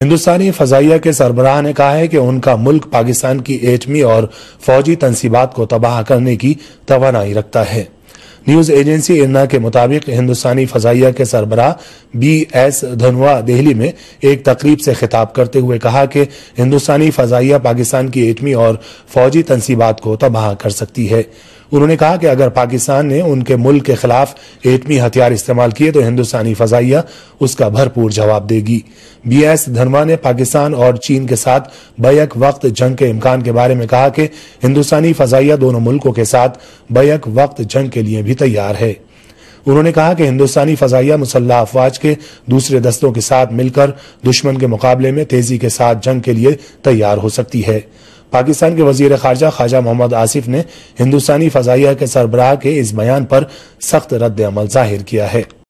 हिंदुस्तानी फजाइया के सरबराह ने कहा है कि उनका मुल्क पाकिस्तान की एटमी और फौजी तंसीबात को तबाह करने की तवानाई रखता है। न्यूज एजेंसी इरना के मुताबिक हिंदुस्तानी फजाइया के सरबराह BS धनोआ दिल्ली में एक तकरीब से खिताब करते हुए कहा कि हिंदुस्तानी फजाइया पाकिस्तान की एटमी और फौजी तंसीबात को तबाह कर सकती है। उन्होंने कहा कि अगर पाकिस्तान ने उनके मुल्क के खिलाफ एटमी हथियार इस्तेमाल किए तो हिंदुस्तानी फजाइया उसका भरपूर जवाब देगी। BS धनोआ ने पाकिस्तान और चीन के साथ बैक वक्त जंग के इम्कान के बारे में कहा कि हिंदुस्तानी फजाइया दोनों मुल्कों के साथ बैक वक्त जंग के लिए भी तैयार है। उन्होंने कहा कि हिंदुस्तानी फजाइया मुसल्लह अफवाज के दूसरे दस्तों के साथ मिलकर दुश्मन के मुकाबले में तेजी के साथ जंग के लिए तैयार हो सकती है। पाकिस्तान के वजीर खारजा ख्वाजा मोहम्मद आसिफ ने हिंदुस्तानी फजाइया के सरबराह के इस बयान पर सख्त रद्द अमल जाहिर किया है।